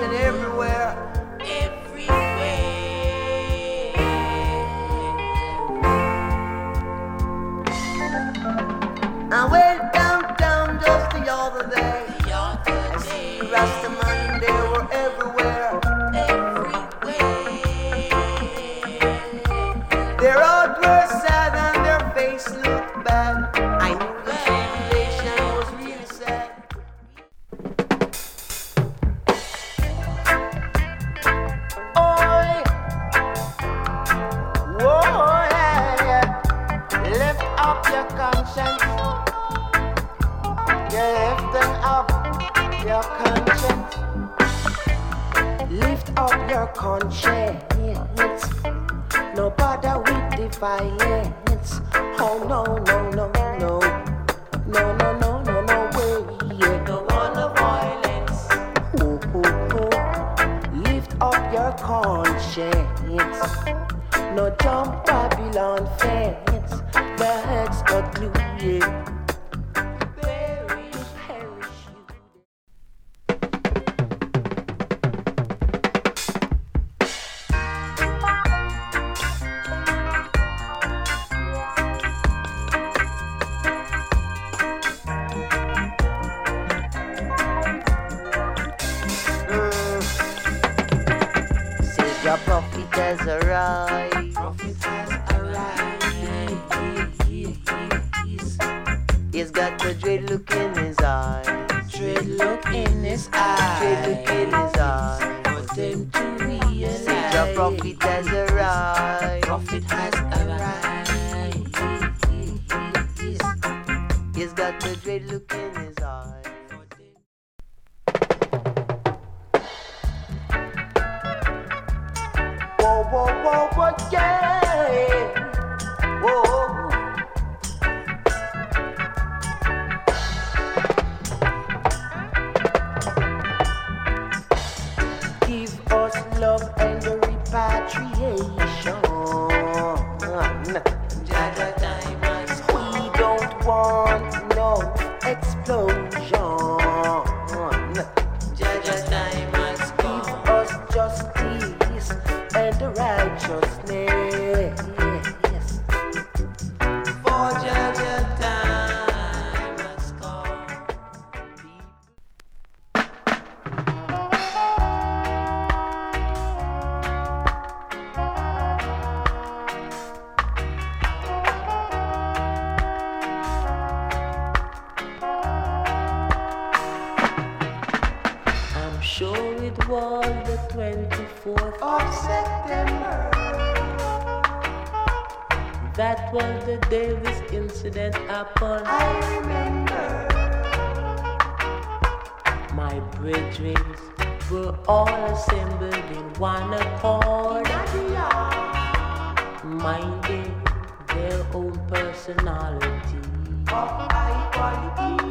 civilization everywhere. I went downtown just the other day. I see Rastaman, they were everywhere. Their eyes were sad and their face looked bad. I knew the situation was really sad. Oi, whoa, yeah. Lift up your conscience. Lifting up your conscience. Lift up your conscience. No bother with the violence. Oh no, no, no, no. No, no, no, no, no way. Yeah. No one of violence. Oh, oh, oh. Lift up your conscience. No jump Babylon fence. The head's got glue, yeah. Your prophet has arrived. Prophet has arrived. He's got the dread look in his eye. Dread look in his eye. Dread look in his eye. For them to realize. Your prophet has arrived. Prophet has arrived. He's got the dread look in his eye. Whoa, whoa, whoa, whoa, yeah. Whoa. Give us love and repatriation. Jaja diamonds. We don't want no explosion. Jaja diamonds. Give us justice and the righteousness. For Jaja time has come. I'm sure it was the 24th of September. That was the day this incident happened. I remember. My brethren were all assembled in one accord, minding their own personality of high quality.